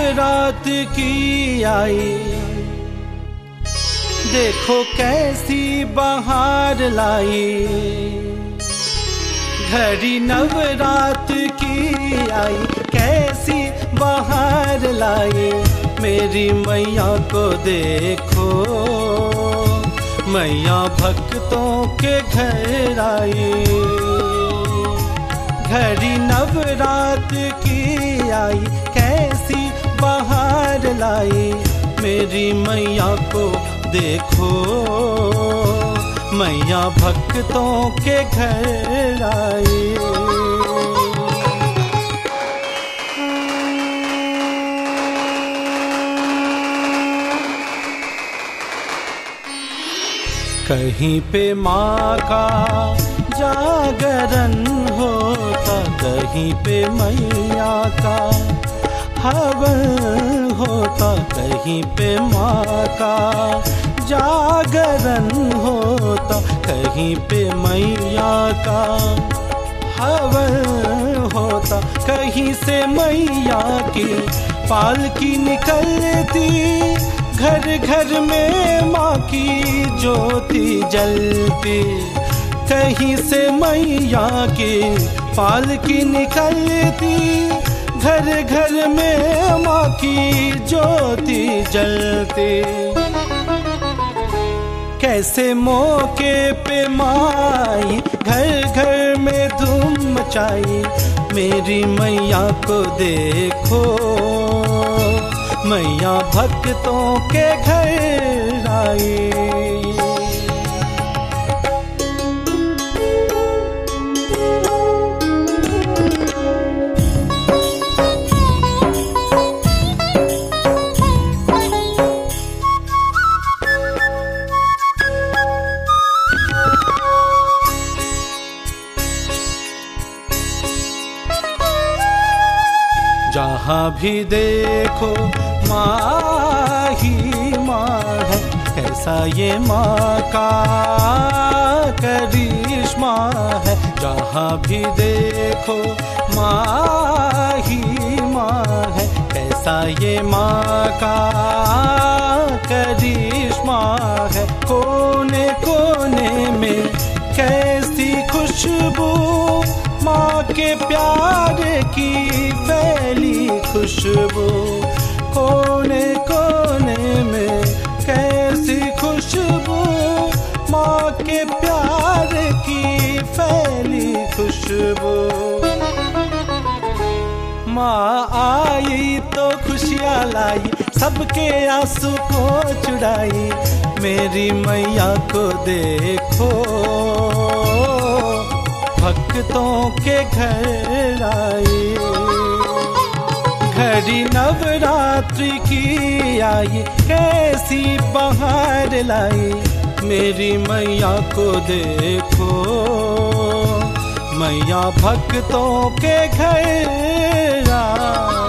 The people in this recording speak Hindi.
नवरात की आई, देखो कैसी बहार लाई। घड़ी नवरात की आई, कैसी बहार लाई। मेरी मैया को देखो, मैया भक्तों के घर आई। घड़ी नवरात की आई, कैसी बहार लाई। मेरी मैया को देखो, मैया भक्तों के घर आई। कहीं पे माँ का जागरण होता, कहीं पे मैया का हवन होता। कहीं पे माँ का जागरण होता, कहीं पे मैया का हवन होता। कहीं से मैया की पालकी निकलती, घर घर में माँ की ज्योति जलती। कहीं से मैया की पालकी निकलती, घर घर में माँ की ज्योति जलती। कैसे मौके पे माई घर घर में धूम मचाई। मेरी मैया को देखो, मैया भक्तों के घर आई। जहाँ भी देखो माँ ही माँ है, कैसा ये माँ का करिश्मा है। जहाँ भी देखो माँ ही माँ है, कैसा ये माँ का करिश्मा है। कोने कोने में कैसी खुशबू, माँ के प्यार की फैली खुशबू। कोने कोने में कैसी खुशबू, माँ के प्यार की फैली खुशबू। माँ आई तो खुशियाँ लाई, सबके आंसू को चुराई। मेरी मैया को देखो, भक्तों के घर आई। घड़ी नवरात्रि की आई, कैसी बहार लाई। मेरी मैया को देखो, मैया भक्तों के घर आई।